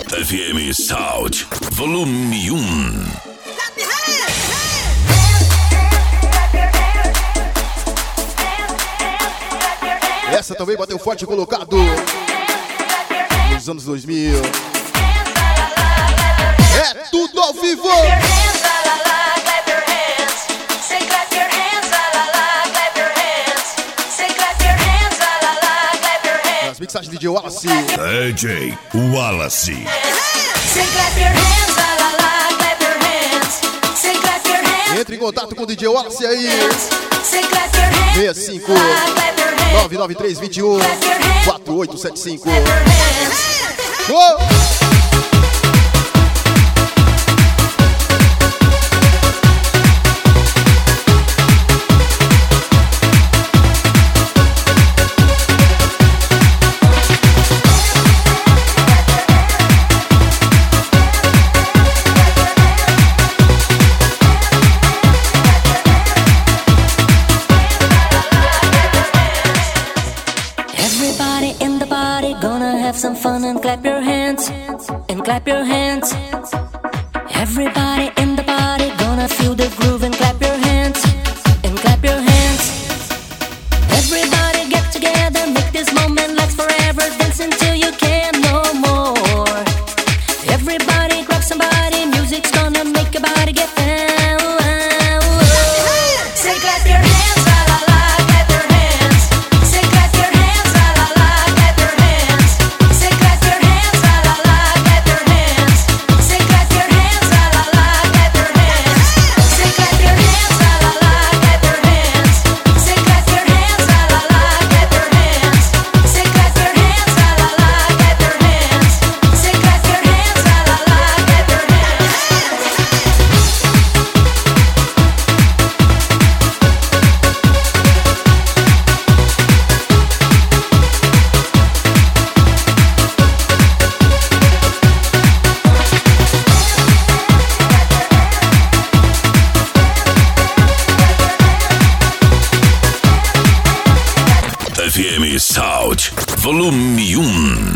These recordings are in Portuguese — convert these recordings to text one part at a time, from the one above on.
FM Sound, volume 1. Essa também bateu forte colocado nos anos 2000. É tudo ao vivo. As mixagens de DJ Wallace. DJ Wallace. Entre em contato com o DJ Wallace aí. 65 99321 4875. Some fun and clap your hands, and clap your hands. Everybody in the party gonna feel the groove and clap your hands, and clap your hands. Everybody get together, make this moment last forever, dance until you can't no more. Everybody grab somebody, music's gonna make your body get down. Say clap your hands, la la la, clap your hands. Say clap your hands, la la la, clap your hands. Say clap your hands, la la la, clap your hands. Say clap your hands, la la la, clap your hands. Say clap your hands, la la la, clap your hands. Say clap your hands, la la la, clap your hands. Say clap your hands, la la la, clap your hands. Say clap your hands, la la la, clap your hands. FM Sound, volume 1.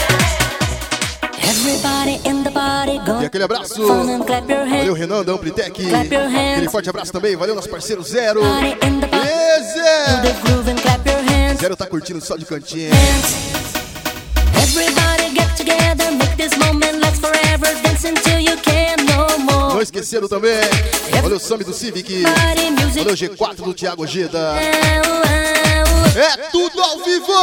Everybody in the party E aquele abraço. Valeu, Renan da Amplitec. Aquele forte abraço também. Valeu, nosso parceiro Zero. Zero tá curtindo só de cantinho. Não esqueceram também. Olha o Sami do Civic. Olha o G4 do Thiago Geda. É tudo ao vivo.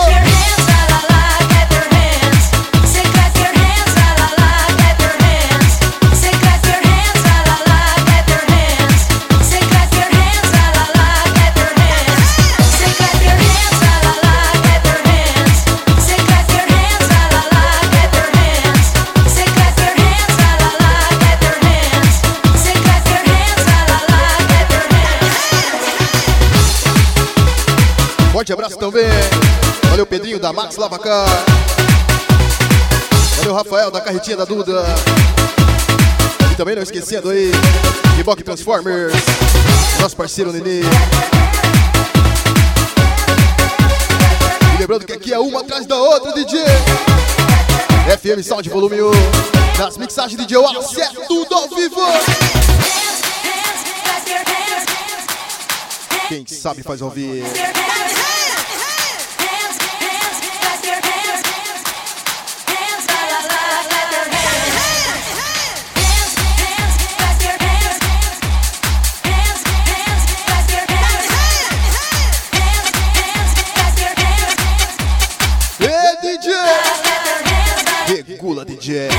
Forte abraço também. Valeu, Pedrinho da Max Lavacar. Valeu, Rafael da Carretinha da Duda. E também não esquecendo aí, Riboc Transformers, nosso parceiro Nenê. E lembrando que aqui é uma atrás da outra, DJ. FM Sound volume 1. Nas mixagens de DJ Wallace, é tudo ao vivo. Quem sabe faz ouvir. Regula, DJ.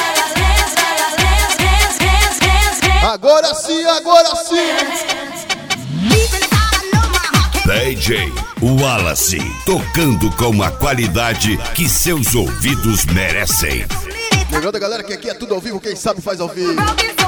Agora sim, agora sim. DJ Wallace, tocando com a qualidade que seus ouvidos merecem. Lembrando, galera, que aqui é tudo ao vivo. Quem sabe faz ao vivo.